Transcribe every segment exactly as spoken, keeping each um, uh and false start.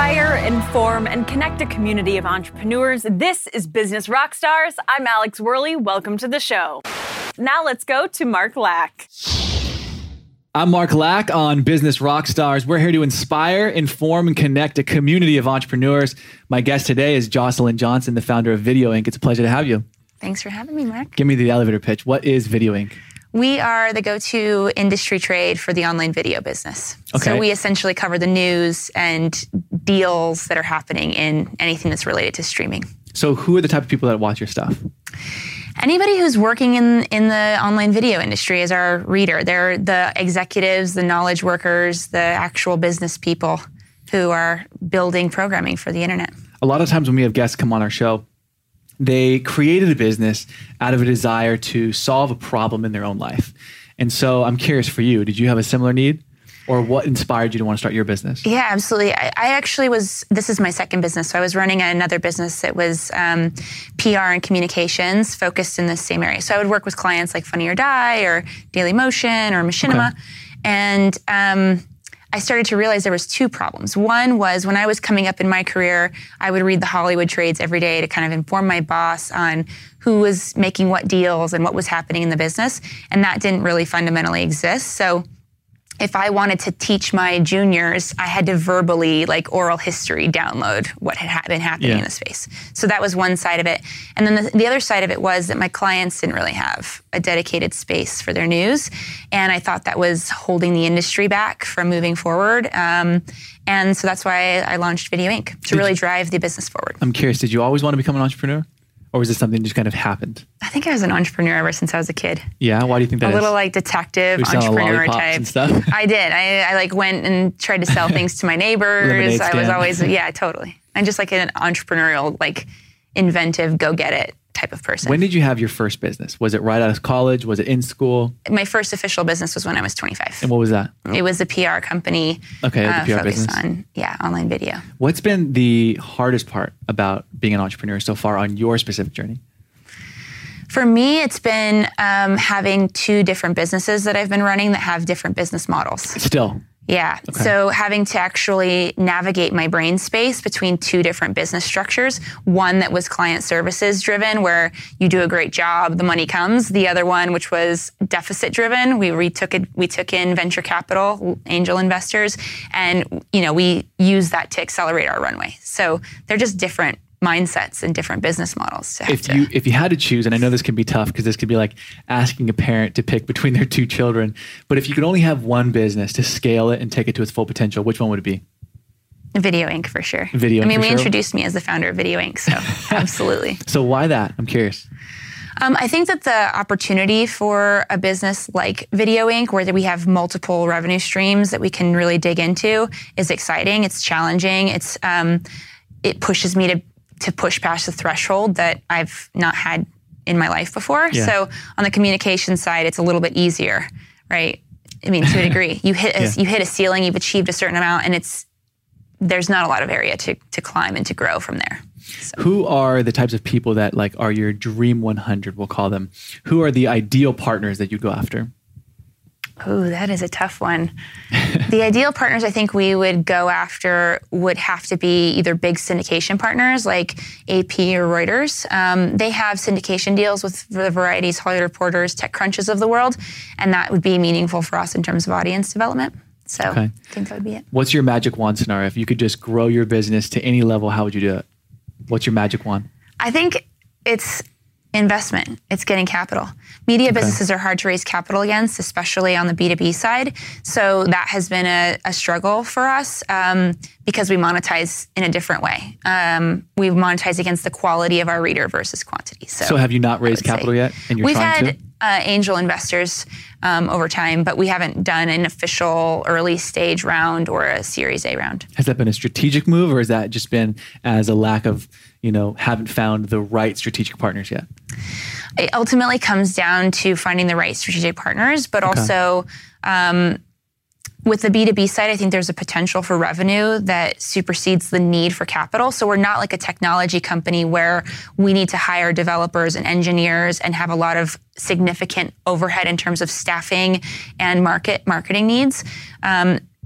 Inspire, inform, and connect a community of entrepreneurs. This is Business Rockstars. I'm Alex Worley. Welcome to the show. Now let's go to Mark Lack. I'm Mark Lack on Business Rockstars. We're here to inspire, inform, and connect a community of entrepreneurs. My guest today is Jocelyn Johnson, the founder of Video Inc. It's a pleasure to have you. Thanks for having me, Mark. Give me the elevator pitch. What is Video Inc? We are the go-to industry trade for the online video business. Okay. So we essentially cover the news and deals that are happening in anything that's related to streaming. So who are the type of people that watch your stuff? Anybody who's working in, in the online video industry is our reader. They're the executives, the knowledge workers, the actual business people who are building programming for the internet. A lot of times when we have guests come on our show, they created a business out of a desire to solve a problem in their own life. And so I'm curious for you, did you have a similar need? Or what inspired you to want to start your business? Yeah, absolutely. I, I actually was, this is my second business. So I was running another business that was um, P R and communications focused in the same area. So I would work with clients like Funny or Die or Daily Motion or Machinima. Okay. And um, I started to realize there was two problems. One was when I was coming up in my career, I would read the Hollywood trades every day to kind of inform my boss on who was making what deals and what was happening in the business. And that didn't really fundamentally exist. So if I wanted to teach my juniors, I had to verbally, like oral history, download what had ha- been happening yeah. in the space. So that was one side of it. And then the, the other side of it was that my clients didn't really have a dedicated space for their news. And I thought that was holding the industry back from moving forward. Um, and so that's why I, I launched Video Inc to did really drive the business forward. I'm curious, did you always want to become an entrepreneur? Or was this something that just kind of happened? I think I was an entrepreneur ever since I was a kid. Yeah? Why do you think that a is? A little like detective, entrepreneur type. And stuff? I did. I, I like went and tried to sell things to my neighbors. I was always, yeah, totally. I'm just like an entrepreneurial, like inventive, go get it type of person. When did you have your first business? Was it right out of college? Was it in school? My first official business was when I was twenty-five. And what was that? It was a P R company. Okay, the uh, P R focused business. on, yeah, online video. What's been the hardest part about being an entrepreneur so far on your specific journey? For me, it's been um, having two different businesses that I've been running that have different business models. Still? Yeah. Okay. So having to actually navigate my brain space between two different business structures. One that was client services driven, where you do a great job, the money comes. The other one, which was deficit driven, we retook it. We took in venture capital, angel investors, and you know we use that to accelerate our runway. So they're just different mindsets and different business models. To have if to. you if you had to choose, and I know this can be tough because this could be like asking a parent to pick between their two children, but if you could only have one business to scale it and take it to its full potential, which one would it be? Video Inc for sure. Video Inc I mean, for we sure? introduced me as the founder of Video Inc, so absolutely. So why that? I'm curious. Um, I think that the opportunity for a business like Video Inc, where we have multiple revenue streams that we can really dig into, is exciting. It's challenging. It's um, it pushes me to to push past the threshold that I've not had in my life before. Yeah. So on the communication side, it's a little bit easier, right? I mean, to a degree, you hit a, yeah. you hit a ceiling, you've achieved a certain amount, and it's there's not a lot of area to to climb and to grow from there. So. Who are the types of people that like are your dream one hundred, we'll call them? Who are the ideal partners that you go after? Oh, that is a tough one. The ideal partners I think we would go after would have to be either big syndication partners like A P or Reuters. Um, they have syndication deals with the Varieties, Hollywood Reporters, TechCrunches of the world, and that would be meaningful for us in terms of audience development. So okay. I think that would be it. What's your magic wand scenario? If you could just grow your business to any level, how would you do it? What's your magic wand? I think it's investment. It's getting capital. Media okay. businesses are hard to raise capital against, especially on the B two B side. So that has been a, a struggle for us um, because we monetize in a different way. Um, we monetize against the quality of our reader versus quantity. So, so have you not raised capital yet? And you're we've trying had to? Uh, angel investors um, over time, but we haven't done an official early stage round or a Series A round. Has that been a strategic move, or has that just been as a lack of, you know, haven't found the right strategic partners yet? It ultimately comes down to finding the right strategic partners, but okay. also um, with the B two B side, I think there's a potential for revenue that supersedes the need for capital. So we're not like a technology company where we need to hire developers and engineers and have a lot of significant overhead in terms of staffing and market marketing needs. Um,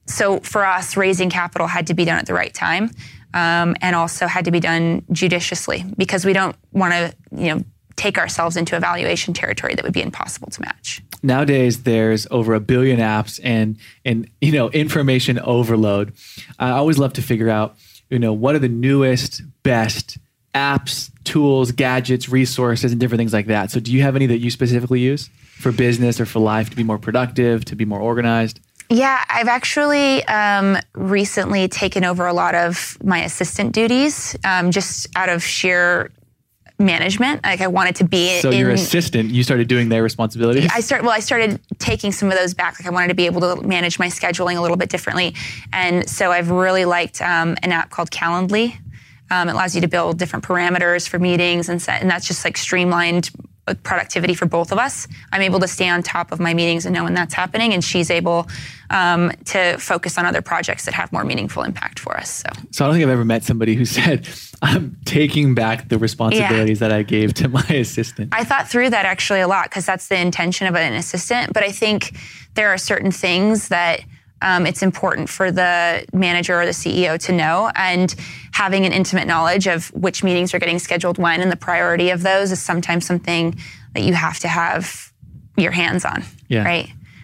so for us, raising capital had to be done at the right time, um, and also had to be done judiciously, because we don't want to, you know, take ourselves into a valuation territory that would be impossible to match. Nowadays, there's over a billion apps and and you know information overload. I always love to figure out, you know, what are the newest, best apps, tools, gadgets, resources, and different things like that. So do you have any that you specifically use for business or for life to be more productive, to be more organized? Yeah, I've actually um, recently taken over a lot of my assistant duties, um, just out of sheer management. Like I wanted to be so in... your assistant, you started doing their responsibilities? I start, well, I started taking some of those back. Like I wanted to be able to manage my scheduling a little bit differently. And so I've really liked um, an app called Calendly. Um, it allows you to build different parameters for meetings, and set, and that's just like streamlined productivity for both of us. I'm able to stay on top of my meetings and know when that's happening, and she's able um, to focus on other projects that have more meaningful impact for us. So, so I don't think I've ever met somebody who said, I'm taking back the responsibilities yeah. that I gave to my assistant. I thought through that actually a lot, because that's the intention of an assistant. But I think there are certain things that Um, it's important for the manager or the C E O to know, and having an intimate knowledge of which meetings are getting scheduled when and the priority of those is sometimes something that you have to have your hands on, yeah. right?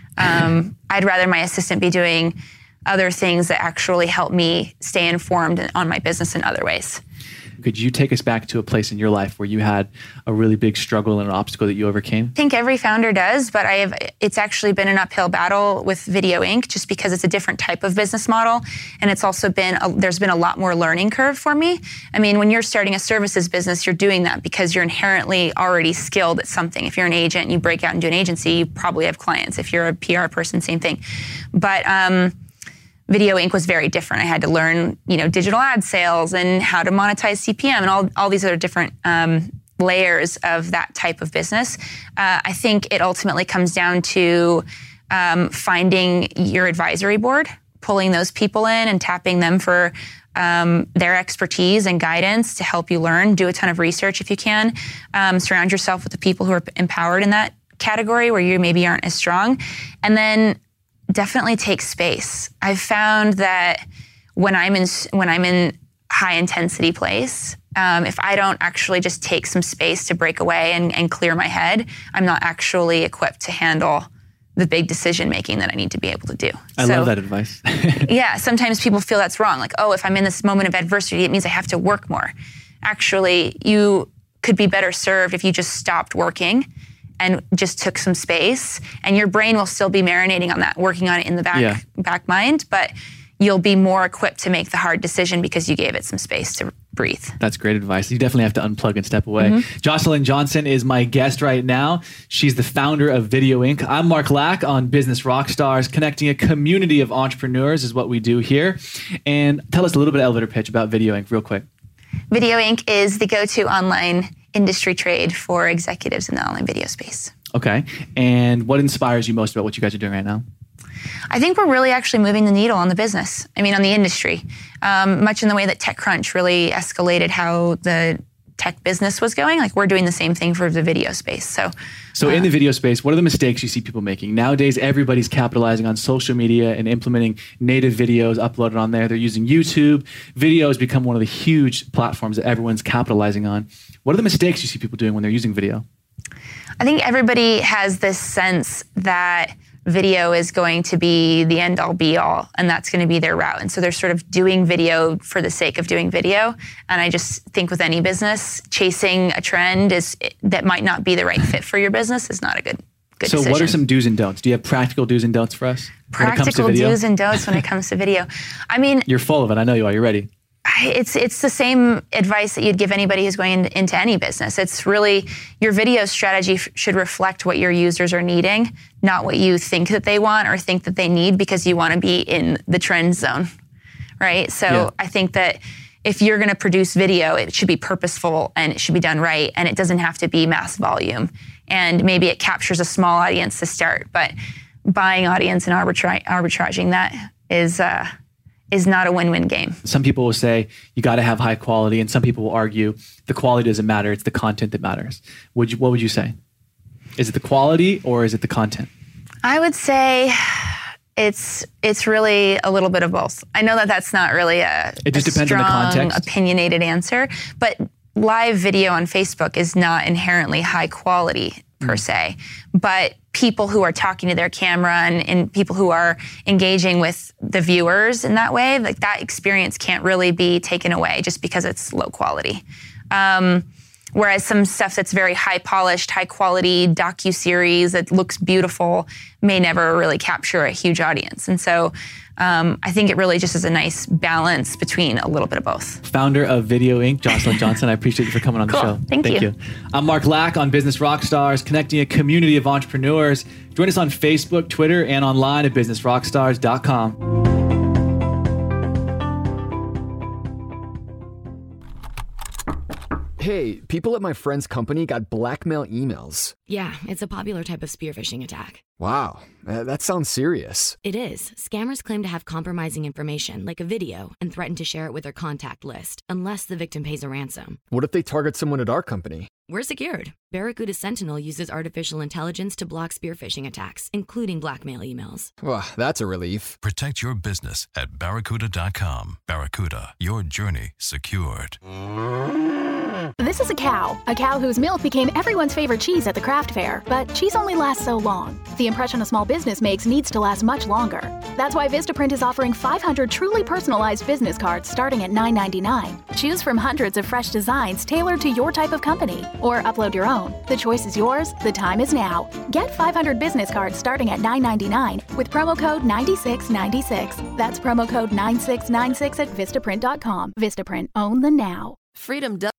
Um, I'd rather my assistant be doing other things that actually help me stay informed on my business in other ways. Could you take us back to a place in your life where you had a really big struggle and an obstacle that you overcame? I think every founder does, but I have. It's actually been an uphill battle with Video Inc just because it's a different type of business model, and it's also been a, there's been a lot more learning curve for me. I mean, when you're starting a services business, you're doing that because you're inherently already skilled at something. If you're an agent and you break out into an agency, you probably have clients. If you're a P R person, same thing. But um, Video Inc was very different. I had to learn, you know, digital ad sales and how to monetize C P M and all, all these other different um, layers of that type of business. Uh, I think it ultimately comes down to um, finding your advisory board, pulling those people in and tapping them for um, their expertise and guidance to help you learn. Do a ton of research if you can. Um, surround yourself with the people who are empowered in that category where you maybe aren't as strong. And then definitely take space. I've found that when I'm in when I'm in high intensity place, um, if I don't actually just take some space to break away and, and clear my head, I'm not actually equipped to handle the big decision making that I need to be able to do. I so, love that advice. yeah, sometimes people feel that's wrong. Like, oh, if I'm in this moment of adversity, it means I have to work more. Actually, you could be better served if you just stopped working and just took some space, and your brain will still be marinating on that, working on it in the back yeah. back mind, but you'll be more equipped to make the hard decision because you gave it some space to breathe. That's great advice. You definitely have to unplug and step away. Mm-hmm. Jocelyn Johnson is my guest right now. She's the founder of Video Inc. I'm Mark Lack on Business Rockstars. Connecting a community of entrepreneurs is what we do here. And tell us a little bit of elevator pitch about Video Inc. real quick. Video Inc is the go-to online industry trade for executives in the online video space. Okay. And what inspires you most about what you guys are doing right now? I think we're really actually moving the needle on the business. I mean, on the industry, um, much in the way that TechCrunch really escalated how the tech business was going. Like, we're doing the same thing for the video space. So, so uh, in the video space, what are the mistakes you see people making? Nowadays, everybody's capitalizing on social media and implementing native videos uploaded on there. They're using YouTube. Video has become one of the huge platforms that everyone's capitalizing on. What are the mistakes you see people doing when they're using video? I think everybody has this sense that video is going to be the end all be all, and that's going to be their route. And so they're sort of doing video for the sake of doing video. And I just think with any business, chasing a trend is that might not be the right fit for your business is not a good good So decision. What are some do's and don'ts? Do you have practical do's and don'ts for us? Practical do's and don'ts when it comes to video. I mean, you're full of it. I know you are. You're ready. It's it's the same advice that you'd give anybody who's going in, into any business. It's really, your video strategy f- should reflect what your users are needing, not what you think that they want or think that they need because you want to be in the trend zone, right? So yeah. I think that if you're going to produce video, it should be purposeful and it should be done right, and it doesn't have to be mass volume. And maybe it captures a small audience to start, but buying audience and arbitra- arbitraging that is... Uh, is not a win-win game. Some people will say you got to have high quality, and some people will argue the quality doesn't matter, it's the content that matters. Would you, what would you say? Is it the quality or is it the content? I would say It's it's really a little bit of both. I know that that's not really a, it just a depends strong, on the context. opinionated answer, but live video on Facebook is not inherently high quality per mm. se. But people who are talking to their camera and, and people who are engaging with the viewers in that way, like that experience can't really be taken away just because it's low quality. Um, Whereas some stuff that's very high polished, high quality docu-series that looks beautiful may never really capture a huge audience. And so um, I think it really just is a nice balance between a little bit of both. Founder of Video Incorporated, Jocelyn Johnson, I appreciate you for coming on cool. the show. Thank, Thank you. you. I'm Mark Lack on Business Rockstars, connecting a community of entrepreneurs. Join us on Facebook, Twitter, and online at business rockstars dot com. Hey, people at my friend's company got blackmail emails. Yeah, it's a popular type of spear phishing attack. Wow, uh, that sounds serious. It is. Scammers claim to have compromising information, like a video, and threaten to share it with their contact list, unless the victim pays a ransom. What if they target someone at our company? We're secured. Barracuda Sentinel uses artificial intelligence to block spear phishing attacks, including blackmail emails. Well, that's a relief. Protect your business at barracuda dot com. Barracuda, your journey secured. This is a cow. A cow whose milk became everyone's favorite cheese at the craft fair. But cheese only lasts so long. The impression a small business makes needs to last much longer. That's why Vistaprint is offering five hundred truly personalized business cards starting at nine ninety-nine. Choose from hundreds of fresh designs tailored to your type of company. Or upload your own. The choice is yours. The time is now. Get five hundred business cards starting at nine ninety-nine with promo code ninety-six ninety-six. That's promo code ninety-six ninety-six at vistaprint dot com. Vistaprint. Own the now. Freedom does.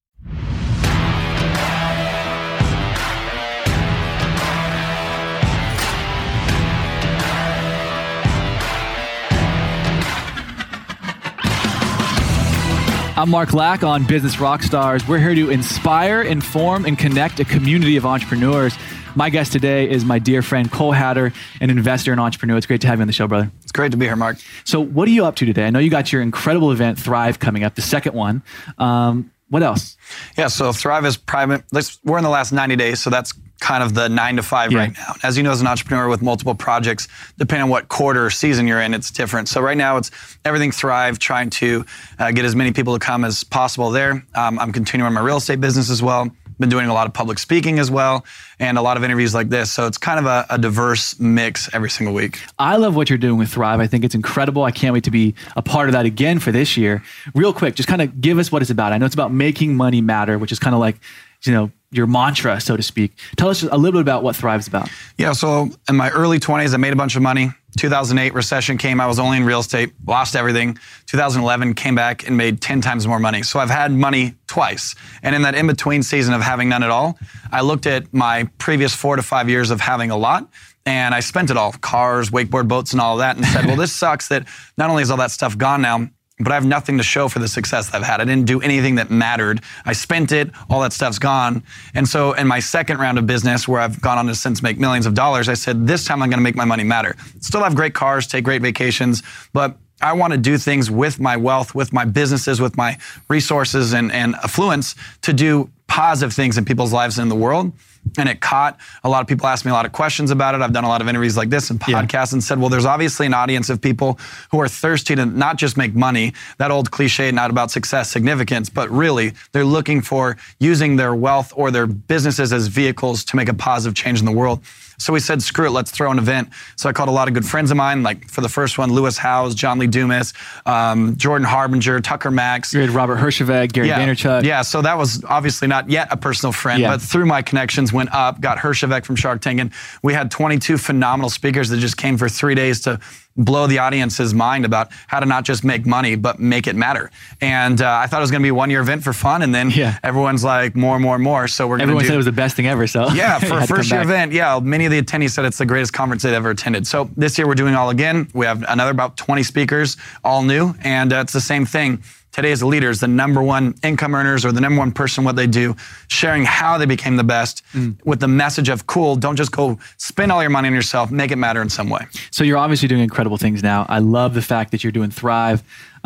I'm Mark Lack on Business Rockstars. We're here to inspire, inform, and connect a community of entrepreneurs. My guest today is my dear friend, Cole Hatter, an investor and entrepreneur. It's great to have you on the show, brother. It's great to be here, Mark. So what are you up to today? I know you got your incredible event, Thrive, coming up, the second one. Um, what else? Yeah, so Thrive is private. We're in the last ninety days, so that's kind of the nine to five yeah. right now. As you know, as an entrepreneur with multiple projects, depending on what quarter or season you're in, it's different. So right now, it's everything Thrive, trying to uh, get as many people to come as possible there. Um, I'm continuing my real estate business as well. Been doing a lot of public speaking as well, and a lot of interviews like this. So it's kind of a, a diverse mix every single week. I love what you're doing with Thrive. I think it's incredible. I can't wait to be a part of that again for this year. Real quick, just kind of give us what it's about. I know it's about making money matter, which is kind of like, you know, your mantra, so to speak. Tell us a little bit about what Thrive's about. Yeah, so in my early twenties, I made a bunch of money. two thousand eight, recession came. I was only in real estate, lost everything. two thousand eleven, came back and made ten times more money. So I've had money twice. And in that in-between season of having none at all, I looked at my previous four to five years of having a lot, and I spent it all, cars, wakeboard boats, and all of that, and said, well, this sucks that not only is all that stuff gone now, but I have nothing to show for the success that I've had. I didn't do anything that mattered. I spent it, all that stuff's gone. And so in my second round of business, where I've gone on to since make millions of dollars, I said, this time I'm gonna make my money matter. Still have great cars, take great vacations, but I wanna do things with my wealth, with my businesses, with my resources and, and affluence to do positive things in people's lives and in the world. And it caught. A lot of people ask me a lot of questions about it. I've done a lot of interviews like this and podcasts yeah. and said, well, there's obviously an audience of people who are thirsty to not just make money, that old cliche, not about success, significance, but really they're looking for using their wealth or their businesses as vehicles to make a positive change in the world. So we said, screw it, let's throw an event. So I called a lot of good friends of mine, like for the first one, Lewis Howes, John Lee Dumas, um, Jordan Harbinger, Tucker Max. You had Robert Herjavec, Gary yeah. Vaynerchuk. Yeah, so that was obviously not yet a personal friend, yeah. but through my connections went up, got Herjavec from Shark Tank, and we had twenty-two phenomenal speakers that just came for three days to blow the audience's mind about how to not just make money, but make it matter. And uh, I thought it was going to be a one-year event for fun, and then yeah. everyone's like, more, more, more. So we're going to Everyone do, said it was the best thing ever, so. Yeah, for a first-year event, yeah, many of the attendees said it's the greatest conference they've ever attended. So this year we're doing all again. We have another about twenty speakers, all new, and uh, it's the same thing. Today's leaders, the number one income earners or the number one person, what they do, sharing how they became the best mm. with the message of, cool, don't just go spend all your money on yourself, make it matter in some way. So you're obviously doing incredible things now. I love the fact that you're doing Thrive.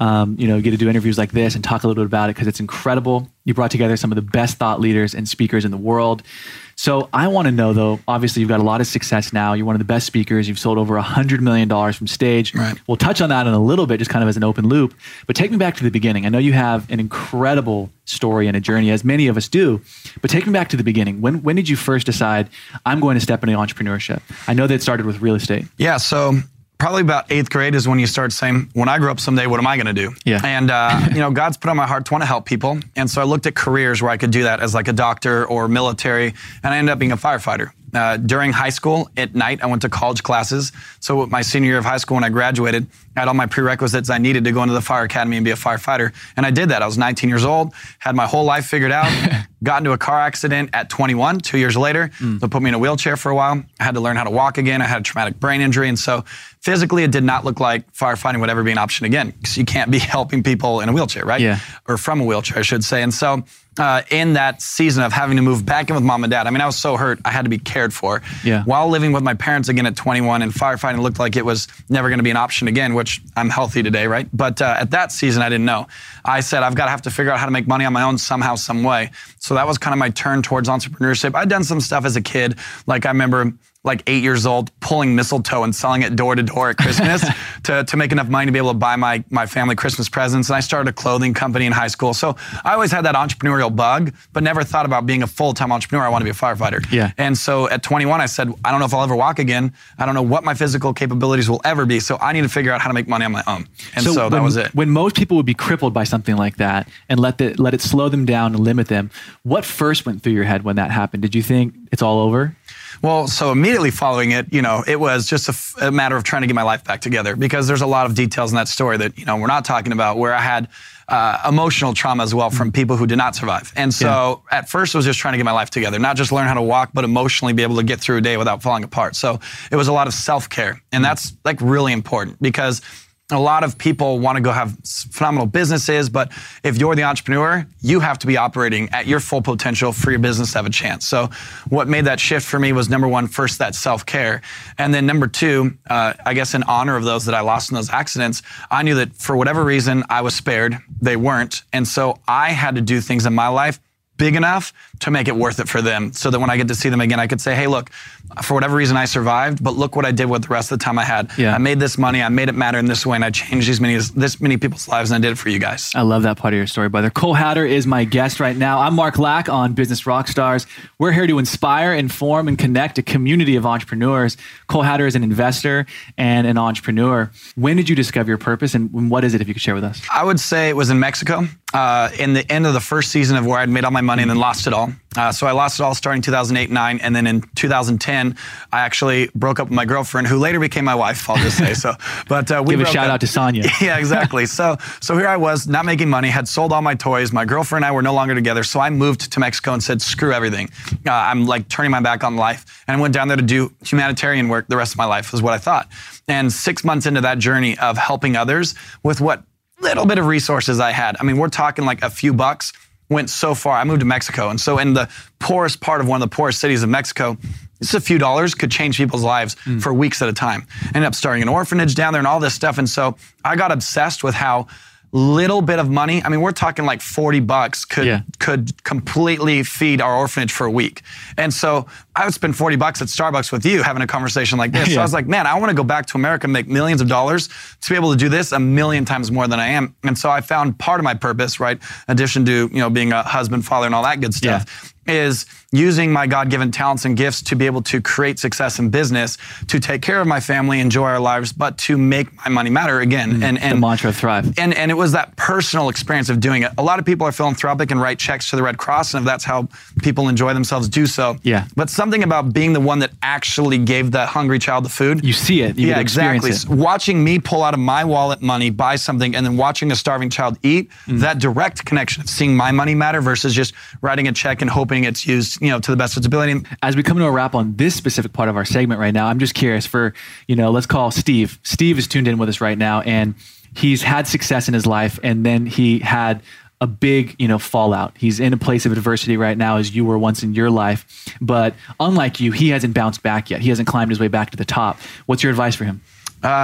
um, you know, get to do interviews like this and talk a little bit about it because it's incredible. You brought together some of the best thought leaders and speakers in the world. So I want to know, though, obviously you've got a lot of success now. You're one of the best speakers. You've sold over one hundred million dollars from stage. Right. We'll touch on that in a little bit, just kind of as an open loop. But take me back to the beginning. I know you have an incredible story and a journey, as many of us do. But take me back to the beginning. When when did you first decide, I'm going to step into entrepreneurship? I know that it started with real estate. Yeah, so probably about eighth grade is when you start saying, when I grow up someday, what am I going to do? Yeah. And, uh, you know, God's put on my heart to want to help people. And so I looked at careers where I could do that as like a doctor or military, and I ended up being a firefighter. Uh, during high school, at night, I went to college classes. So my senior year of high school, when I graduated, I had all my prerequisites I needed to go into the fire academy and be a firefighter. And I did that. I was nineteen years old, had my whole life figured out, got into a car accident at twenty-one, two years later. Mm. They put me in a wheelchair for a while. I had to learn how to walk again. I had a traumatic brain injury. And so physically, it did not look like firefighting would ever be an option again, because you can't be helping people in a wheelchair, right? Yeah. Or from a wheelchair, I should say. And so uh, in that season of having to move back in with mom and dad, I mean, I was so hurt, I had to be cared for. Yeah. While living with my parents again at twenty-one, and firefighting looked like it was never going to be an option again, which I'm healthy today, right? But uh, at that season, I didn't know. I said, I've got to have to figure out how to make money on my own somehow, some way. So that was kind of my turn towards entrepreneurship. I'd done some stuff as a kid. Like I remember like eight years old, pulling mistletoe and selling it door to door at Christmas to, to make enough money to be able to buy my, my family Christmas presents. And I started a clothing company in high school. So I always had that entrepreneurial bug, but never thought about being a full-time entrepreneur. I want to be a firefighter. Yeah. And so at twenty-one, I said, I don't know if I'll ever walk again. I don't know what my physical capabilities will ever be. So I need to figure out how to make money on my own. And so, so that when, was it. When most people would be crippled by something like that and let the, let it slow them down and limit them, what first went through your head when that happened? Did you think it's all over? Well, so immediately following it, you know, it was just a, f- a matter of trying to get my life back together, because there's a lot of details in that story that, you know, we're not talking about, where I had uh, emotional trauma as well from people who did not survive. And so yeah. at first it was just trying to get my life together, not just learn how to walk, but emotionally be able to get through a day without falling apart. So it was a lot of self-care. And that's like really important, because a lot of people want to go have phenomenal businesses, but if you're the entrepreneur, you have to be operating at your full potential for your business to have a chance. So what made that shift for me was, number one, first that self-care. And then number two, uh, I guess in honor of those that I lost in those accidents, I knew that for whatever reason I was spared, they weren't. And so I had to do things in my life big enough to make it worth it for them, so that when I get to see them again, I could say, hey, look, for whatever reason I survived, but look what I did with the rest of the time I had. Yeah. I made this money, I made it matter in this way, and I changed these many, this many people's lives, and I did it for you guys. I love that part of your story, brother. Cole Hatter is my guest right now. I'm Mark Lack on Business Rockstars. We're here to inspire, inform, and connect a community of entrepreneurs. Cole Hatter is an investor and an entrepreneur. When did you discover your purpose, and what is it, if you could share with us? I would say it was in Mexico, uh, in the end of the first season of where I'd made all my money and then lost it all. Uh, so I lost it all starting two thousand eight, nine, and then in two thousand ten, I actually broke up with my girlfriend, who later became my wife, I'll just say so. But uh, we Give a broke shout up. out to Sonia. Yeah, exactly. So so here I was, not making money, had sold all my toys. My girlfriend and I were no longer together, so I moved to Mexico and said, screw everything. Uh, I'm like turning my back on life. And I went down there to do humanitarian work the rest of my life, is what I thought. And six months into that journey of helping others with what little bit of resources I had, I mean, we're talking like a few bucks, went so far. I moved to Mexico. And so in the poorest part of one of the poorest cities of Mexico, just a few dollars could change people's lives mm. for weeks at a time. Ended up starting an orphanage down there and all this stuff. And so I got obsessed with how little bit of money, I mean, we're talking like forty bucks could yeah. could completely feed our orphanage for a week. And so I would spend forty bucks at Starbucks with you having a conversation like this. yeah. So I was like, man, I want to go back to America and make millions of dollars to be able to do this a million times more than I am. And so I found part of my purpose, right, in addition to, you know, being a husband, father, and all that good stuff, yeah. is using my God-given talents and gifts to be able to create success in business, to take care of my family, enjoy our lives, but to make my money matter again. Mm, and, and the mantra of Thrive. And, and it was that personal experience of doing it. A lot of people are philanthropic and write checks to the Red Cross, and if that's how people enjoy themselves, do so. Yeah. But something about being the one that actually gave that hungry child the food. You see it. You yeah, get to experience exactly. it. Watching me pull out of my wallet money, buy something, and then watching a starving child eat, mm. that direct connection of seeing my money matter versus just writing a check and hoping it's used, you know, to the best of its ability. As we come to a wrap on this specific part of our segment right now, I'm just curious for, you know, let's call Steve. Steve is tuned in with us right now, and he's had success in his life, and then he had a big, you know, fallout. He's in a place of adversity right now, as you were once in your life. But unlike you, he hasn't bounced back yet. He hasn't climbed his way back to the top. What's your advice for him? Um,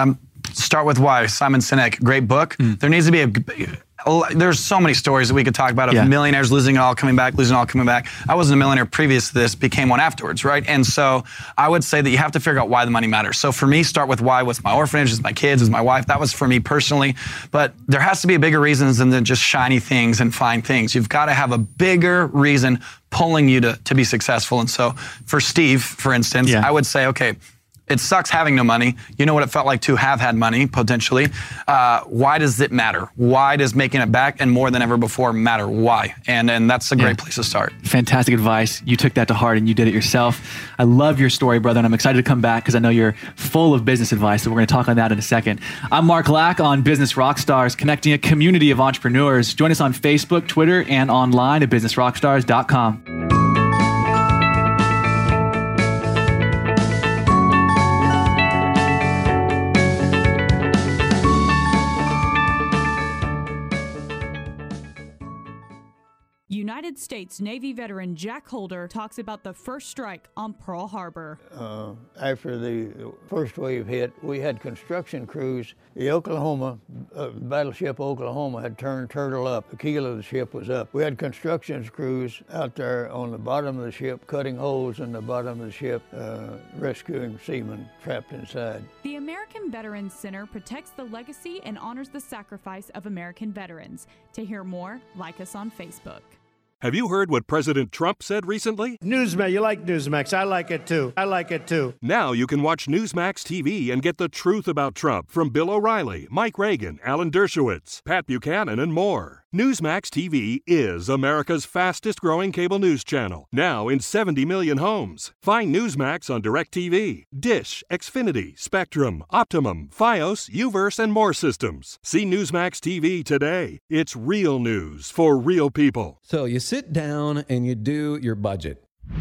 Start with Why, Simon Sinek, great book. Mm. There needs to be a, there's so many stories that we could talk about of yeah. millionaires losing it all, coming back, losing it all, coming back. I wasn't a millionaire previous to this, became one afterwards, right? And so I would say that you have to figure out why the money matters. So for me, start with why. What's my orphanage? Is my kids? Is my wife? That was for me personally. But there has to be bigger reasons than just shiny things and fine things. You've got to have a bigger reason pulling you to, to be successful. And so for Steve, for instance, yeah. I would say, okay, it sucks having no money. You know what it felt like to have had money, potentially. Uh, why does it matter? Why does making it back and more than ever before matter? Why? And and that's a great yeah. place to start. Fantastic advice. You took that to heart and you did it yourself. I love your story, brother, and I'm excited to come back because I know you're full of business advice, so we're going to talk on that in a second. I'm Mark Lack on Business Rockstars, connecting a community of entrepreneurs. Join us on Facebook, Twitter, and online at business rockstars dot com. United States Navy veteran Jack Holder talks about the first strike on Pearl Harbor. Uh, after the first wave hit, we had construction crews. The Oklahoma, uh, battleship Oklahoma had turned turtle up. The keel of the ship was up. We had construction crews out there on the bottom of the ship, cutting holes in the bottom of the ship, uh, rescuing seamen trapped inside. The American Veterans Center protects the legacy and honors the sacrifice of American veterans. To hear more, like us on Facebook. Have you heard what President Trump said recently? Newsmax, you like Newsmax. I like it too. I like it too. Now you can watch Newsmax T V and get the truth about Trump from Bill O'Reilly, Mike Reagan, Alan Dershowitz, Pat Buchanan, and more. Newsmax T V is America's fastest growing cable news channel, now in seventy million homes. Find Newsmax on DirecTV, Dish, Xfinity, Spectrum, Optimum, Fios, Uverse, and more systems. See Newsmax T V today. It's real news for real people. So you sit down and you do your budget.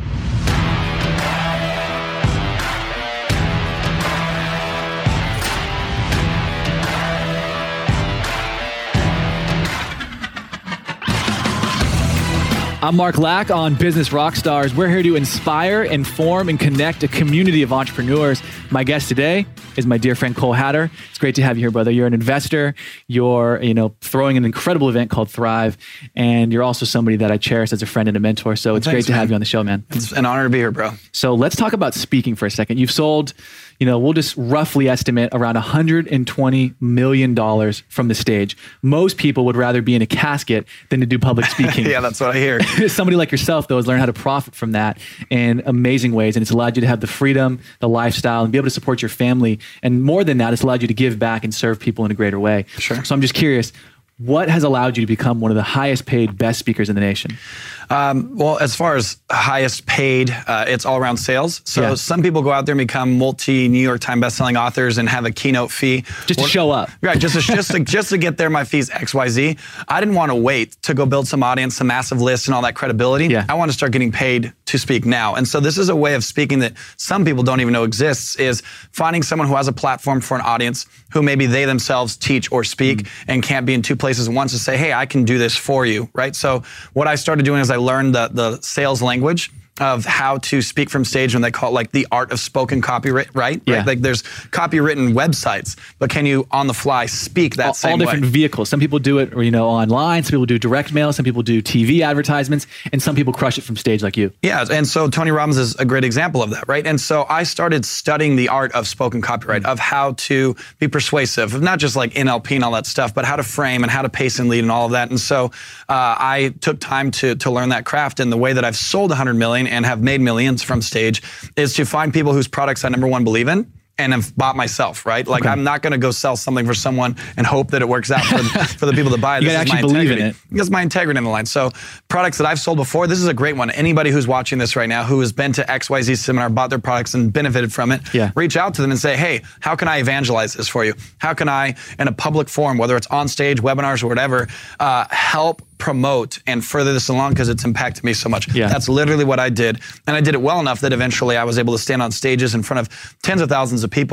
I'm Mark Lack on Business Rockstars. We're here to inspire, inform, and connect a community of entrepreneurs. My guest today is my dear friend Cole Hatter. It's great to have you here, brother. You're an investor. You're, you know, throwing an incredible event called Thrive, and you're also somebody that I cherish as a friend and a mentor. So it's Thanks, great to man. have you on the show, man. It's an honor to be here, bro. So let's talk about speaking for a second. You've sold, you know, we'll just roughly estimate around one hundred twenty million dollars from the stage. Most people would rather be in a casket than to do public speaking. Yeah, that's what I hear. Somebody like yourself, though, has learned how to profit from that in amazing ways. And it's allowed you to have the freedom, the lifestyle, and be able to support your family. And more than that, it's allowed you to give back and serve people in a greater way. Sure. So I'm just curious, what has allowed you to become one of the highest paid, best speakers in the nation? Um, well, as far as highest paid, uh, it's all around sales. So yeah. some people go out there and become multi New York Times bestselling authors and have a keynote fee. Just to show up. Right, just to, just, to, just to get there, my fee's X Y Z. I didn't want to wait to go build some audience, some massive list and all that credibility. Yeah. I want to start getting paid to speak now. And so this is a way of speaking that some people don't even know exists, is finding someone who has a platform for an audience who maybe they themselves teach or speak mm-hmm. and can't be in two places at once to say, hey, I can do this for you, right? So what I started doing is I learned the, the sales language of how to speak from stage, when they call it like the art of spoken copyright, right? Yeah. Right? Like there's copywritten websites, but can you on the fly speak that all, same all different way? vehicles. Some people do it, you know, online. Some people do direct mail. Some people do T V advertisements, and some people crush it from stage like you. Yeah, and so Tony Robbins is a great example of that, right? And so I started studying the art of spoken copyright, mm-hmm. of how to be persuasive, of not just like N L P and all that stuff, but how to frame and how to pace and lead and all of that. And so uh, I took time to to learn that craft, and the way that I've sold one hundred million and have made millions from stage is to find people whose products I number one believe in and have bought myself, right? Like okay. I'm not going to go sell something for someone and hope that it works out for, for the people that buy it. You this gotta is actually my believe integrity. in it. That's my integrity in the line. So products that I've sold before, this is a great one. Anybody who's watching this right now who has been to X Y Z seminar, bought their products and benefited from it, yeah. reach out to them and say, hey, how can I evangelize this for you? How can I, in a public forum, whether it's on stage, webinars, or whatever, uh, help promote and further this along because it's impacted me so much. Yeah. That's literally what I did. And I did it well enough that eventually I was able to stand on stages in front of tens of thousands of people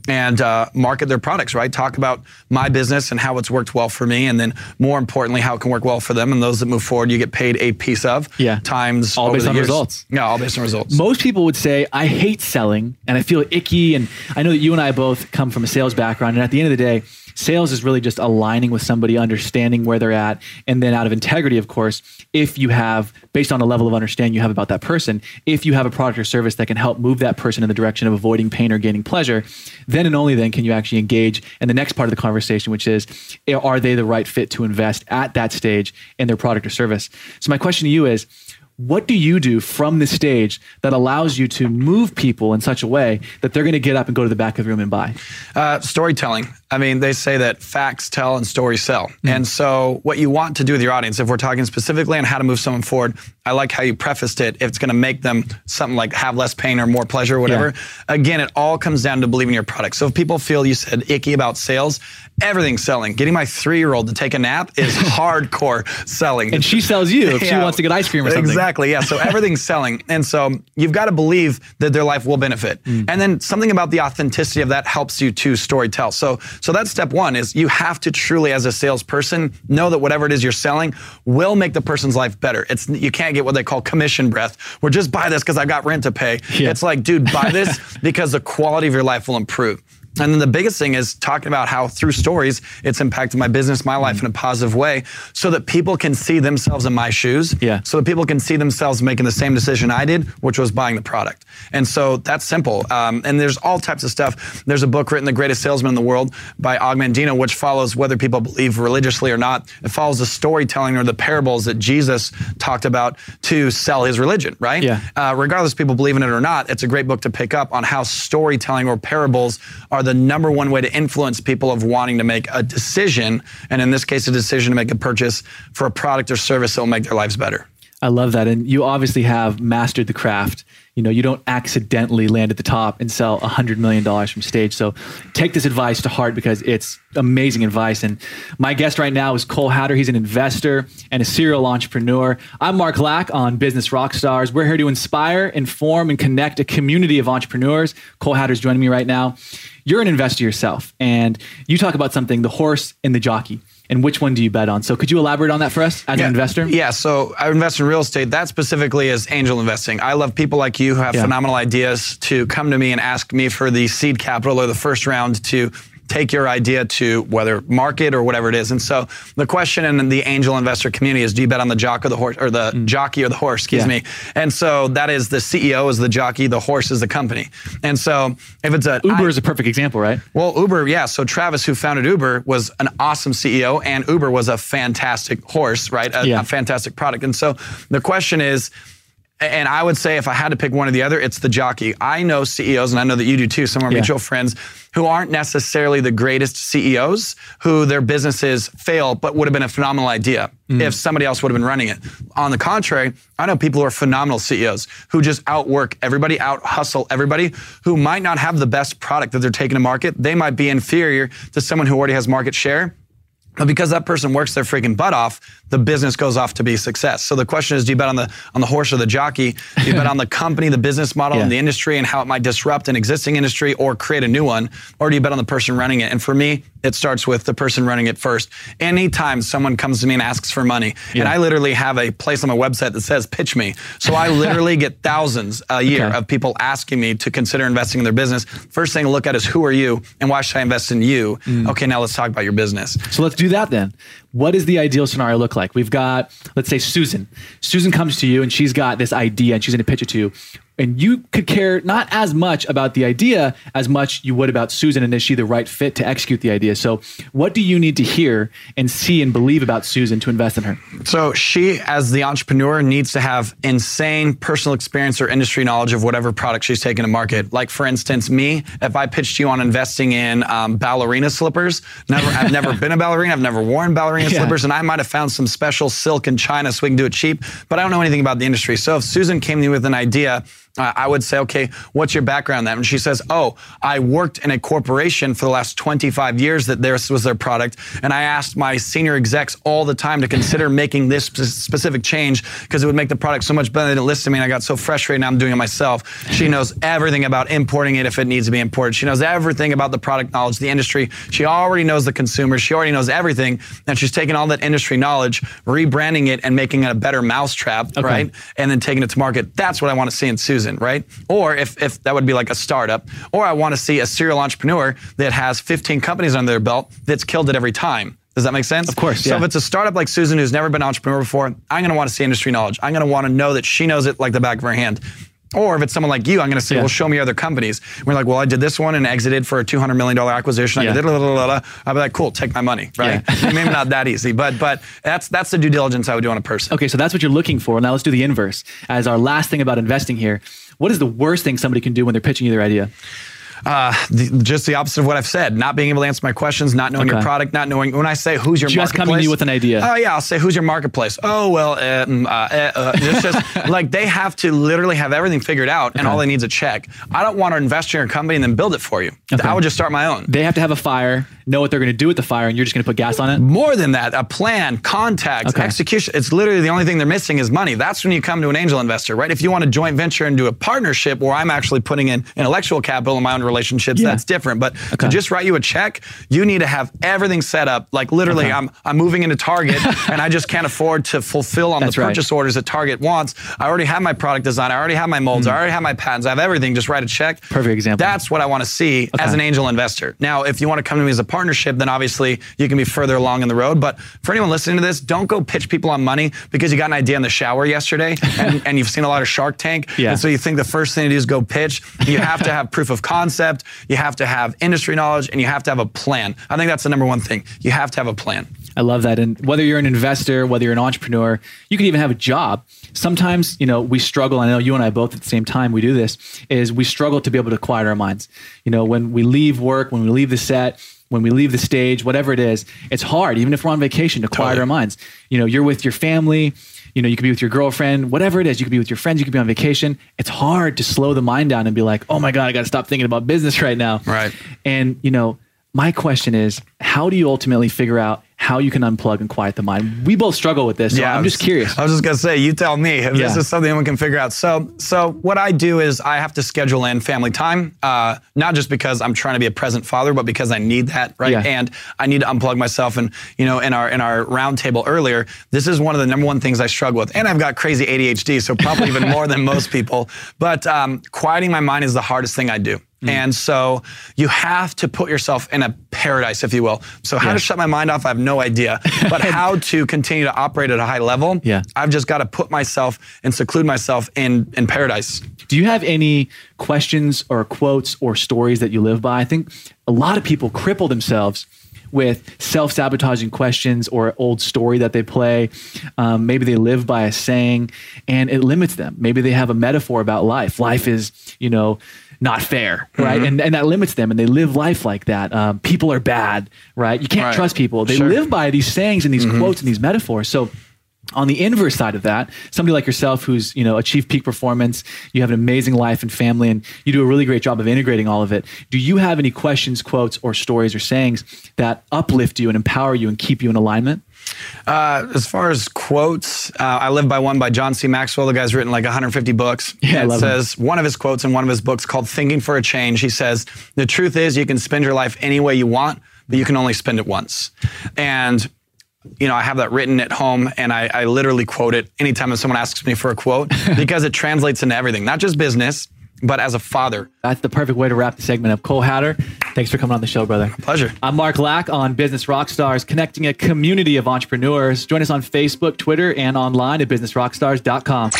and uh, market their products, right? Talk about my business and how it's worked well for me, and then more importantly, how it can work well for them. And those that move forward, you get paid a piece of yeah. times all over based the on years. results. Yeah, all based on results. Most people would say, I hate selling and I feel icky. And I know that you and I both come from a sales background. And at the end of the day, sales is really just aligning with somebody, understanding where they're at. And then out of integrity, of course, if you have, based on a level of understanding you have about that person, if you have a product or service that can help move that person in the direction of avoiding pain or gaining pleasure, then and only then can you actually engage in the next part of the conversation, which is, are they the right fit to invest at that stage in their product or service? So my question to you is, what do you do from this stage that allows you to move people in such a way that they're going to get up and go to the back of the room and buy? Uh, storytelling. I mean, they say that facts tell and stories sell. Mm-hmm. And so what you want to do with your audience, if we're talking specifically on how to move someone forward, I like how you prefaced it. If it's going to make them something like have less pain or more pleasure or whatever. Yeah. Again, it all comes down to believing in your product. So if people feel you said icky about sales, everything's selling. Getting my three-year-old to take a nap is hardcore selling. And she sells you if yeah. she wants to get ice cream or something. Exactly, yeah. So everything's selling. And so you've got to believe that their life will benefit. Mm. And then something about the authenticity of that helps you to story tell. So, so that's step one, is you have to truly, as a salesperson, know that whatever it is you're selling will make the person's life better. It's You can't get what they call commission breath, where just buy this because I got rent to pay. Yeah. It's like, dude, buy this because the quality of your life will improve. And then the biggest thing is talking about how through stories, it's impacted my business, my life in a positive way, so that people can see themselves in my shoes. Yeah. So that people can see themselves making the same decision I did, which was buying the product. And so that's simple. Um, and there's all types of stuff. There's a book written, The Greatest Salesman in the World, by Og Mandino, which follows whether people believe religiously or not. It follows the storytelling or the parables that Jesus talked about to sell his religion, right? Yeah. Uh, regardless if people believe in it or not, it's a great book to pick up on how storytelling or parables are the number one way to influence people of wanting to make a decision, and in this case, a decision to make a purchase for a product or service that will make their lives better. I love that. And you obviously have mastered the craft. You know, you don't accidentally land at the top and sell one hundred million dollars from stage. So take this advice to heart because it's amazing advice. And my guest right now is Cole Hatter. He's an investor and a serial entrepreneur. I'm Mark Lack on Business Rockstars. We're here to inspire, inform, and connect a community of entrepreneurs. Cole Hatter's joining me right now. You're an investor yourself, and you talk about something, the horse and the jockey. And which one do you bet on? So could you elaborate on that for us as yeah. an investor? Yeah, so I invest in real estate. That specifically is angel investing. I love people like you who have yeah. phenomenal ideas to come to me and ask me for the seed capital or the first round to take your idea to whether market or whatever it is. And so the question in the angel investor community is, do you bet on the jock or the horse, or the mm. jockey or the horse, excuse yeah. me. And so that is the C E O is the jockey, the horse is the company. And so if it's a- Uber I, is a perfect example, right? Well, Uber, yeah. So Travis, who founded Uber, was an awesome C E O, and Uber was a fantastic horse, right? A, yeah. a fantastic product. And so the question is, and I would say if I had to pick one or the other, it's the jockey. I know C E Os, and I know that you do too, some of our yeah. mutual friends, who aren't necessarily the greatest C E Os, who their businesses fail, but would have been a phenomenal idea mm. if somebody else would have been running it. On the contrary, I know people who are phenomenal C E Os, who just outwork everybody, out hustle everybody, who might not have the best product that they're taking to market. They might be inferior to someone who already has market share. But because that person works their freaking butt off, the business goes off to be a success. So the question is, do you bet on the on the horse or the jockey? Do you bet on the company, the business model, yeah. and the industry, and how it might disrupt an existing industry or create a new one? Or do you bet on the person running it? And for me, it starts with the person running it first. Anytime someone comes to me and asks for money, yeah. and I literally have a place on my website that says, pitch me. So I literally get thousands a year okay. of people asking me to consider investing in their business. First thing to look at is, who are you and why should I invest in you? Mm. Okay, now let's talk about your business. So let's do that then. What does the ideal scenario look like? We've got, let's say Susan. Susan comes to you and she's got this idea and she's going to pitch it to you. And you could care not as much about the idea as much you would about Susan, and is she the right fit to execute the idea? So what do you need to hear and see and believe about Susan to invest in her? So she, as the entrepreneur, needs to have insane personal experience or industry knowledge of whatever product she's taking to market. Like, for instance, me, if I pitched you on investing in um, ballerina slippers, never, I've never been a ballerina, I've never worn ballerina yeah. slippers, and I might have found some special silk in China so we can do it cheap, but I don't know anything about the industry. So if Susan came to me with an idea uh, I would say, okay, what's your background then? And she says, oh, I worked in a corporation for the last twenty-five years that this was their product. And I asked my senior execs all the time to consider making this specific change because it would make the product so much better. They didn't listen to me and I got so frustrated. Now I'm doing it myself. She knows everything about importing it if it needs to be imported. She knows everything about the product knowledge, the industry. She already knows the consumer. She already knows everything. And she's taking all that industry knowledge, rebranding it and making it a better mousetrap, okay. right? And then taking it to market. That's what I want to see in Susan, right? Or if, if that would be like a startup, or I want to see a serial entrepreneur that has fifteen companies under their belt that's killed it every time. Does that make sense? Of course, So yeah. if it's a startup like Susan who's never been an entrepreneur before, I'm going to want to see industry knowledge. I'm going to want to know that she knows it like the back of her hand. Or if it's someone like you, I'm going to say, yeah. well, show me other companies. We're like, well, I did this one and exited for a two hundred million dollars acquisition. Yeah. I did blah, blah, blah, blah. I'll be like, cool, take my money, right? Yeah. Maybe not that easy, but but that's that's the due diligence I would do on a person. Okay, so that's what you're looking for. Now let's do the inverse. As our last thing about investing here, what is the worst thing somebody can do when they're pitching you their idea? Uh, the, just the opposite of what I've said. Not being able to answer my questions, not knowing okay. your product, not knowing, when I say, who's your just marketplace? Just coming to you with an idea. Oh yeah, I'll say, who's your marketplace? Oh, well, uh, uh, uh, it's just like they have to literally have everything figured out and okay. all they need is a check. I don't want to invest in your company and then build it for you. Okay. I would just start my own. They have to have a fire, know what they're going to do with the fire, and you're just going to put gas on it? More than that, a plan, contacts, okay. execution. It's literally the only thing they're missing is money. That's when you come to an angel investor, right? If you want a joint venture and do a partnership where I'm actually putting in intellectual capital in my own relationships, yeah. that's different. But okay. to just write you a check, you need to have everything set up. Like literally, okay. I'm I'm moving into Target and I just can't afford to fulfill on that's the purchase right. orders that Target wants. I already have my product design. I already have my molds. Mm. I already have my patents. I have everything. Just write a check. Perfect example. That's what I want to see okay. as an angel investor. Now, if you want to come to me as a partnership, then obviously you can be further along in the road. But for anyone listening to this, don't go pitch people on money because you got an idea in the shower yesterday and, and you've seen a lot of Shark Tank. Yeah. And so you think the first thing to do is go pitch. You have to have proof of concept. You have to have industry knowledge and you have to have a plan. I think that's the number one thing. You have to have a plan. I love that. And whether you're an investor, whether you're an entrepreneur, you could even have a job. Sometimes, you know, we struggle. I know you and I both at the same time, we do this, is we struggle to be able to quiet our minds. You know, when we leave work, when we leave the set, when we leave the stage, whatever it is, it's hard, even if we're on vacation, to quiet totally. our minds. You know, you're with your family, you know, you could be with your girlfriend, whatever it is, you could be with your friends, you could be on vacation. It's hard to slow the mind down and be like, oh my God, I got to stop thinking about business right now. Right. And, you know, my question is, how do you ultimately figure out how you can unplug and quiet the mind? We both struggle with this, so yeah, I'm just curious. I was just gonna say, you tell me if yeah. this is something anyone can figure out. So, so what I do is I have to schedule in family time, uh, not just because I'm trying to be a present father, but because I need that, right? Yeah. And I need to unplug myself. And you know, in our in our roundtable earlier, this is one of the number one things I struggle with. And I've got crazy A D H D, so probably even more than most people. But um, quieting my mind is the hardest thing I do. Mm. And so you have to put yourself in a paradise, if you will. So how yeah. to shut my mind off, I have no idea. But how to continue to operate at a high level, yeah. I've just got to put myself and seclude myself in, in paradise. Do you have any questions or quotes or stories that you live by? I think a lot of people cripple themselves with self-sabotaging questions or old story that they play. Um, maybe they live by a saying and it limits them. Maybe they have a metaphor about life. Life is, you know, not fair, right? Mm-hmm. And and that limits them and they live life like that. Um, people are bad, right? You can't right. trust people. They sure. live by these sayings and these mm-hmm. quotes and these metaphors. So on the inverse side of that, somebody like yourself who's, you know, achieved peak performance, you have an amazing life and family, and you do a really great job of integrating all of it. Do you have any questions, quotes, or stories or sayings that uplift you and empower you and keep you in alignment? Uh, as far as quotes, uh, I live by one by John C. Maxwell. The guy's written like one hundred fifty books. Yeah, it says him. One of his quotes in one of his books called Thinking for a Change. He says, the truth is you can spend your life any way you want, but you can only spend it once. And you know, I have that written at home and I, I literally quote it anytime someone asks me for a quote because it translates into everything, not just business, but as a father. That's the perfect way to wrap the segment up. Cole Hatter, thanks for coming on the show, brother. Pleasure. I'm Mark Lack on Business Rockstars, connecting a community of entrepreneurs. Join us on Facebook, Twitter, and online at business rockstars dot com.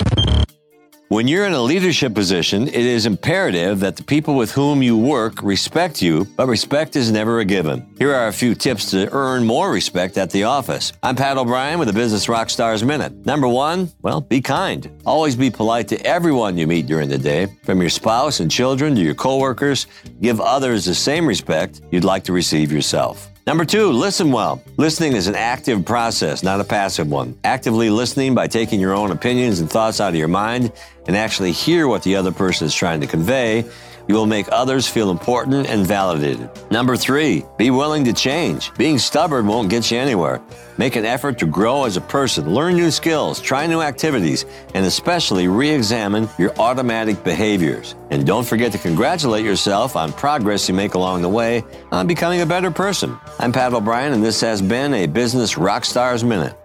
When you're in a leadership position, it is imperative that the people with whom you work respect you, but respect is never a given. Here are a few tips to earn more respect at the office. I'm Pat O'Brien with the Business Rockstars Minute. Number one, well, be kind. Always be polite to everyone you meet during the day, from your spouse and children to your coworkers. Give others the same respect you'd like to receive yourself. Number two, listen well. Listening is an active process, not a passive one. Actively listening by taking your own opinions and thoughts out of your mind and actually hear what the other person is trying to convey, you will make others feel important and validated. Number three, be willing to change. Being stubborn won't get you anywhere. Make an effort to grow as a person, learn new skills, try new activities, and especially re-examine your automatic behaviors. And don't forget to congratulate yourself on progress you make along the way on becoming a better person. I'm Pat O'Brien, and this has been a Business Rockstars Minute.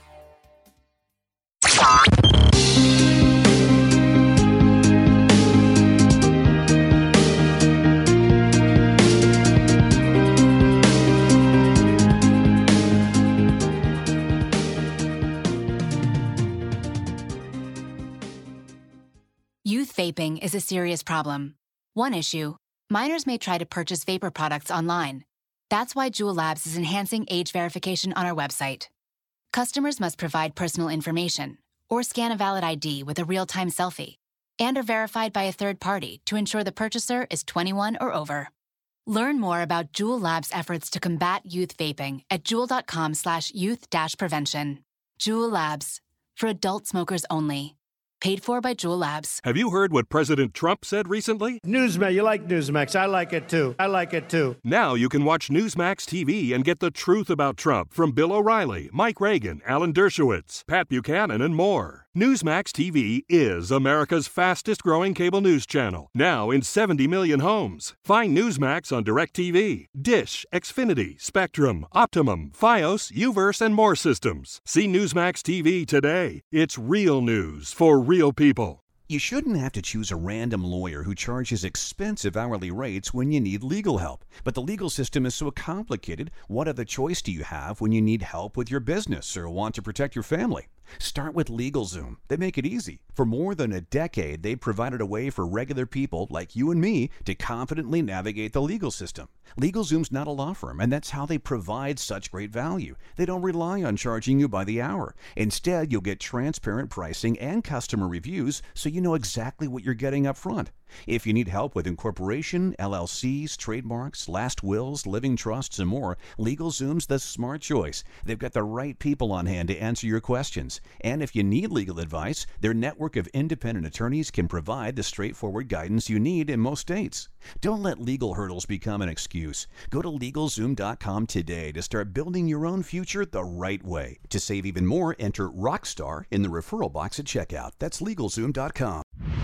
Youth vaping is a serious problem. One issue, minors may try to purchase vapor products online. That's why Juul Labs is enhancing age verification on our website. Customers must provide personal information or scan a valid I D with a real-time selfie and are verified by a third party to ensure the purchaser is twenty-one or over. Learn more about Juul Labs' efforts to combat youth vaping at juul.com slash youth dash prevention. Juul Labs, for adult smokers only. Paid for by Juul Labs. Have you heard what President Trump said recently? Newsmax, you like Newsmax. I like it too. I like it too. Now you can watch Newsmax T V and get the truth about Trump from Bill O'Reilly, Mike Reagan, Alan Dershowitz, Pat Buchanan, and more. Newsmax T V is America's fastest-growing cable news channel, now in seventy million homes. Find Newsmax on DirecTV, Dish, Xfinity, Spectrum, Optimum, Fios, Uverse, and more systems. See Newsmax T V today. It's real news for real people. You shouldn't have to choose a random lawyer who charges expensive hourly rates when you need legal help. But the legal system is so complicated, what other choice do you have when you need help with your business or want to protect your family? Start with LegalZoom. They make it easy. For more than a decade, they've provided a way for regular people like you and me to confidently navigate the legal system. LegalZoom's not a law firm, and that's how they provide such great value. They don't rely on charging you by the hour. Instead, you'll get transparent pricing and customer reviews so you know exactly what you're getting up front. If you need help with incorporation, L L Cs, trademarks, last wills, living trusts, and more, LegalZoom's the smart choice. They've got the right people on hand to answer your questions. And if you need legal advice, their network of independent attorneys can provide the straightforward guidance you need in most states. Don't let legal hurdles become an excuse. Go to LegalZoom dot com today to start building your own future the right way. To save even more, enter Rockstar in the referral box at checkout. That's LegalZoom dot com.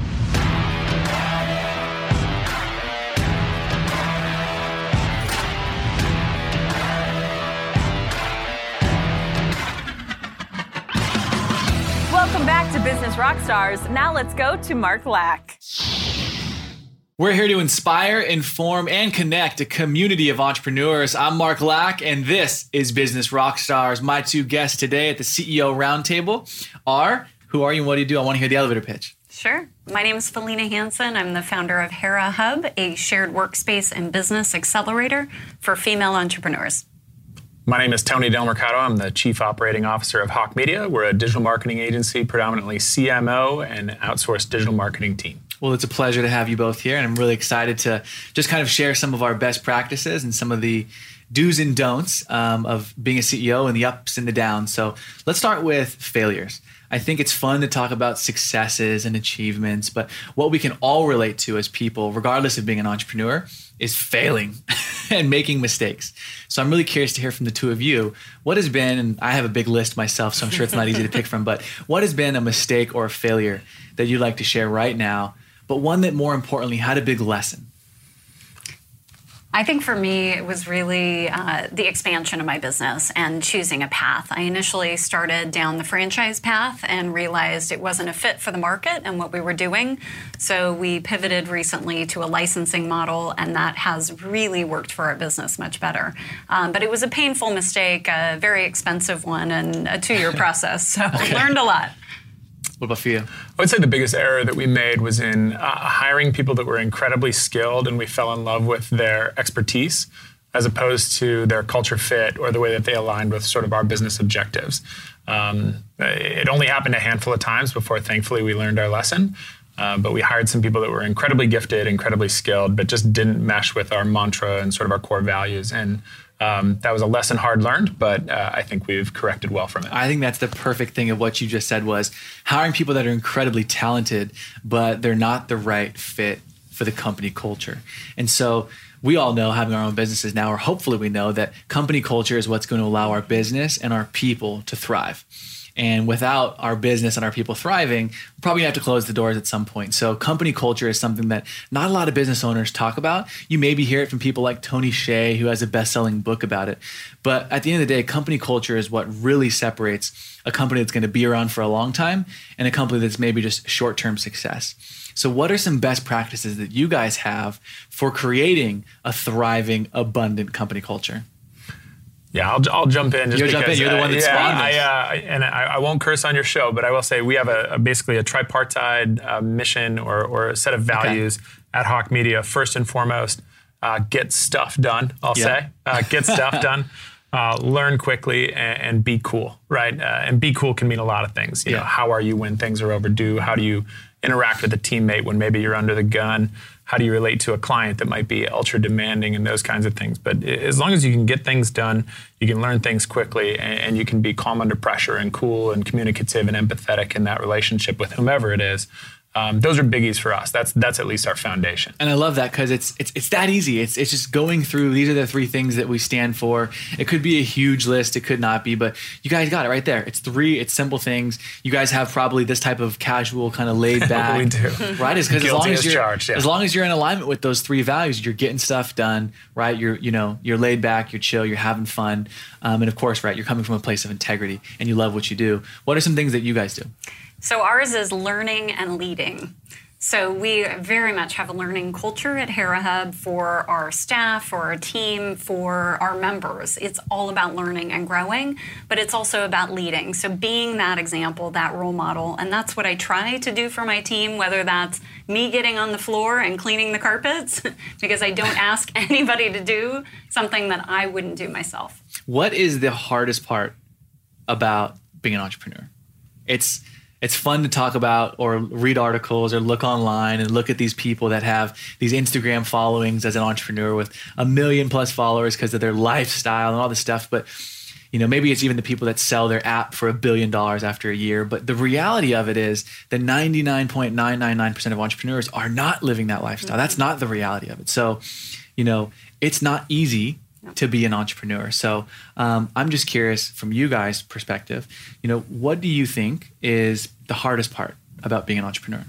Welcome back to Business Rockstars. Now let's go to Mark Lack. We're here to inspire, inform, and connect a community of entrepreneurs. I'm Mark Lack, and this is Business Rockstars. My two guests today at the C E O Roundtable are, who are you and what do you do? I want to hear the elevator pitch. Sure. My name is Felina Hansen. I'm the founder of Hera Hub, a shared workspace and business accelerator for female entrepreneurs. My name is Tony Del Mercado. I'm the Chief Operating Officer of Hawk Media. We're a digital marketing agency, predominantly C M O and outsourced digital marketing team. Well, it's a pleasure to have you both here, and I'm really excited to just kind of share some of our best practices and some of the do's and don'ts um, of being a C E O and the ups and the downs. So let's start with failures. I think it's fun to talk about successes and achievements, but what we can all relate to as people, regardless of being an entrepreneur, is failing and making mistakes. So I'm really curious to hear from the two of you, what has been, and I have a big list myself, so I'm sure it's not easy to pick from, but what has been a mistake or a failure that you'd like to share right now, but one that more importantly had a big lesson? I think for me, it was really uh, the expansion of my business and choosing a path. I initially started down the franchise path and realized it wasn't a fit for the market and what we were doing. So we pivoted recently to a licensing model, and that has really worked for our business much better. Um, but it was a painful mistake, a very expensive one, and a two-year process. So okay. Learned a lot. What about for you? I would say the biggest error that we made was in uh, hiring people that were incredibly skilled, and we fell in love with their expertise as opposed to their culture fit or the way that they aligned with sort of our business objectives. Um, it only happened a handful of times before, thankfully, we learned our lesson. Uh, but we hired some people that were incredibly gifted, incredibly skilled, but just didn't mesh with our mantra and sort of our core values. And um, that was a lesson hard learned, but uh, I think we've corrected well from it. I think that's the perfect thing of what you just said was hiring people that are incredibly talented, but they're not the right fit for the company culture. And so we all know, having our own businesses now, or hopefully we know, that company culture is what's going to allow our business and our people to thrive. And without our business and our people thriving, we're probably gonna have to close the doors at some point. So company culture is something that not a lot of business owners talk about. You maybe hear it from people like Tony Hsieh, who has a best-selling book about it. But at the end of the day, company culture is what really separates a company that's gonna be around for a long time and a company that's maybe just short-term success. So what are some best practices that you guys have for creating a thriving, abundant company culture? Yeah, I'll, I'll jump in. Just You'll because, jump in. You're the one that uh, spawned yeah, this. I, uh, and I, I won't curse on your show, but I will say we have a, a basically a tripartite uh, mission or, or a set of values okay. at Hawk Media. First and foremost, uh, get stuff done, I'll yeah. say. Uh, get stuff done. Uh, learn quickly and, and be cool, right? Uh, and be cool can mean a lot of things. You yeah. know, how are you when things are overdue? How do you interact with a teammate when maybe you're under the gun? How do you relate to a client that might be ultra demanding and those kinds of things? But as long as you can get things done, you can learn things quickly, and, and you can be calm under pressure and cool and communicative and empathetic in that relationship with whomever it is. Um, those are biggies for us. That's that's at least our foundation. And I love that because it's it's it's that easy. It's it's just going through. These are the three things that we stand for. It could be a huge list. It could not be, but you guys got it right there. It's three. It's simple things. You guys have probably this type of casual, kind of laid back. We do. Right? Is because as long as you're charged, yeah. as long as you're in alignment with those three values, you're getting stuff done. Right? You're you know you're laid back. You're chill. You're having fun. Um, and of course, right, you're coming from a place of integrity and you love what you do. What are some things that you guys do? So ours is learning and leading. So we very much have a learning culture at HeraHub for our staff, for our team, for our members. It's all about learning and growing, but it's also about leading. So being that example, that role model, and that's what I try to do for my team, whether that's me getting on the floor and cleaning the carpets, because I don't ask anybody to do something that I wouldn't do myself. What is the hardest part about being an entrepreneur? It's It's fun to talk about or read articles or look online and look at these people that have these Instagram followings as an entrepreneur with a million plus followers because of their lifestyle and all this stuff. But, you know, maybe it's even the people that sell their app for a billion dollars after a year. But the reality of it is that ninety-nine point nine nine nine percent of entrepreneurs are not living that lifestyle. That's not the reality of it. So, you know, it's not easy to be an entrepreneur. So um, I'm just curious from you guys' perspective, you know, what do you think is the hardest part about being an entrepreneur?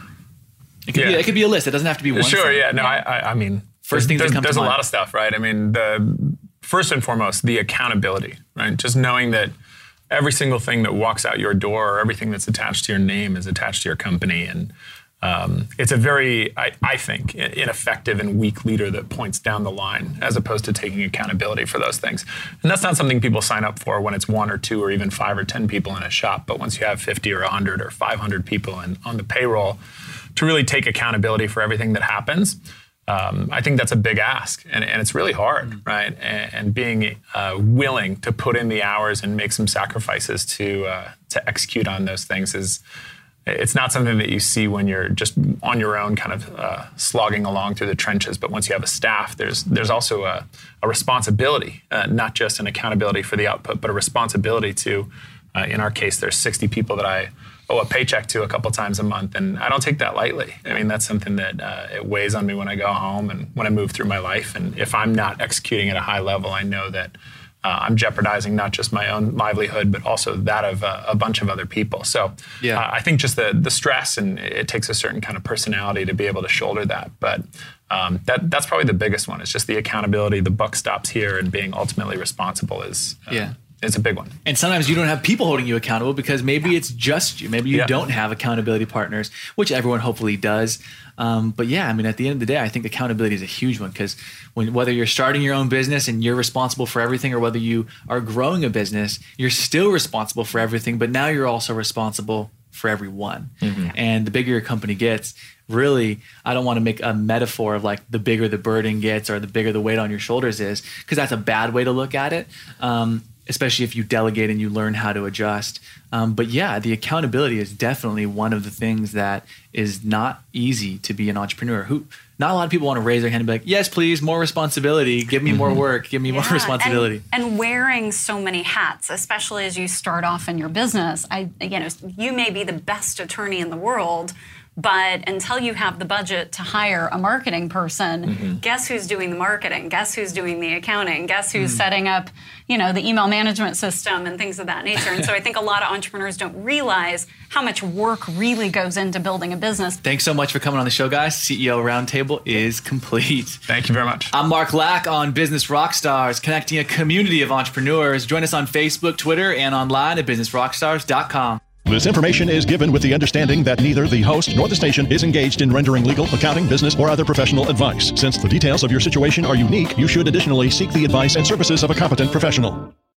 It could, yeah. be, it could be a list. It doesn't have to be one Sure, thing. yeah. No, I, I, I mean, first things there's, that come there's to a mind. lot of stuff, right? I mean, the first and foremost, the accountability, right? Just knowing that every single thing that walks out your door or everything that's attached to your name is attached to your company. And Um, it's a very, I, I think, ineffective and weak leader that points down the line as opposed to taking accountability for those things. And that's not something people sign up for when it's one or two or even five or ten people in a shop. But once you have fifty or one hundred or five hundred people in, on the payroll, to really take accountability for everything that happens, um, I think that's a big ask. And, and it's really hard, mm-hmm. right? And, and being uh, willing to put in the hours and make some sacrifices to uh, to execute on those things is... It's not something that you see when you're just on your own kind of uh, slogging along through the trenches. But once you have a staff, there's there's also a, a responsibility, uh, not just an accountability for the output, but a responsibility to, uh, in our case, there's sixty people that I owe a paycheck to a couple times a month. And I don't take that lightly. I mean, that's something that uh, it weighs on me when I go home and when I move through my life. And if I'm not executing at a high level, I know that Uh, I'm jeopardizing not just my own livelihood, but also that of uh, a bunch of other people. So yeah. uh, I think just the the stress, and it takes a certain kind of personality to be able to shoulder that. But um, that that's probably the biggest one. It's just the accountability. The buck stops here, and being ultimately responsible is uh, yeah. It's a big one. And sometimes you don't have people holding you accountable because maybe it's just you. Maybe you yeah. don't have accountability partners, which everyone hopefully does. Um, but yeah, I mean, at the end of the day, I think accountability is a huge one because when whether you're starting your own business and you're responsible for everything, or whether you are growing a business, you're still responsible for everything. But now you're also responsible for everyone. Mm-hmm. And the bigger your company gets, really, I don't want to make a metaphor of like the bigger the burden gets or the bigger the weight on your shoulders is, because that's a bad way to look at it. Um, especially if you delegate and you learn how to adjust. Um, but yeah, the accountability is definitely one of the things that is not easy to be an entrepreneur. Who not a lot of people want to raise their hand and be like, yes, please, more responsibility, give me more work, give me yeah, more responsibility. And, and wearing so many hats, especially as you start off in your business. I, you know, you may be the best attorney in the world, but until you have the budget to hire a marketing person, mm-hmm. guess who's doing the marketing? Guess who's doing the accounting? Guess who's mm. setting up, you know, the email management system and things of that nature? And so I think a lot of entrepreneurs don't realize how much work really goes into building a business. Thanks so much for coming on the show, guys. C E O Roundtable is complete. Thank you very much. I'm Mark Lack on Business Rockstars, connecting a community of entrepreneurs. Join us on Facebook, Twitter, and online at business rockstars dot com. This information is given with the understanding that neither the host nor the station is engaged in rendering legal, accounting, business, or other professional advice. Since the details of your situation are unique, you should additionally seek the advice and services of a competent professional.